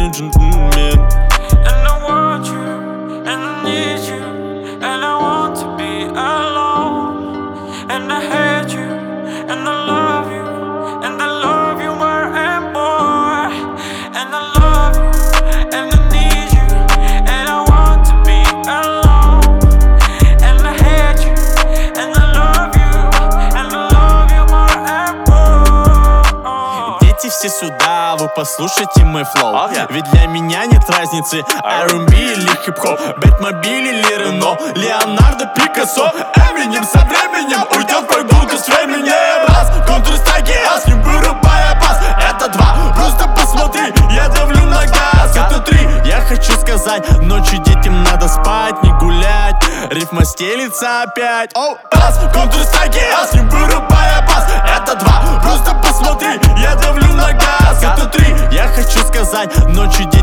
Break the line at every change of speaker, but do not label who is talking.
не джентльмен.
And I want you, and I need you, and I want to be alone. And I hate you, and I love you, and I love you more and more. And I love you, and I need you, and I want to be alone. And I hate you, and I love you, and I love you more and more.
Дети все сюда, вы послушайте мой флоу. Ведь для меня нет разницы, R&B или хип-хоп, Бэтмобиль или Рено, Леонардо, Пикассо. Эминем со временем уйдет в прогулку с временем. Раз, Counter-Strike, а с ним вырубая бас. Это два, просто посмотри, я давлю на газ. Это три, я хочу сказать, ночью детям надо спать, не гулять. Рифма стелится опять. Раз, Counter-Strike, а с ним вырубая бас. Это два, просто посмотри, я давлю на газ. Это три, я хочу сказать, ночью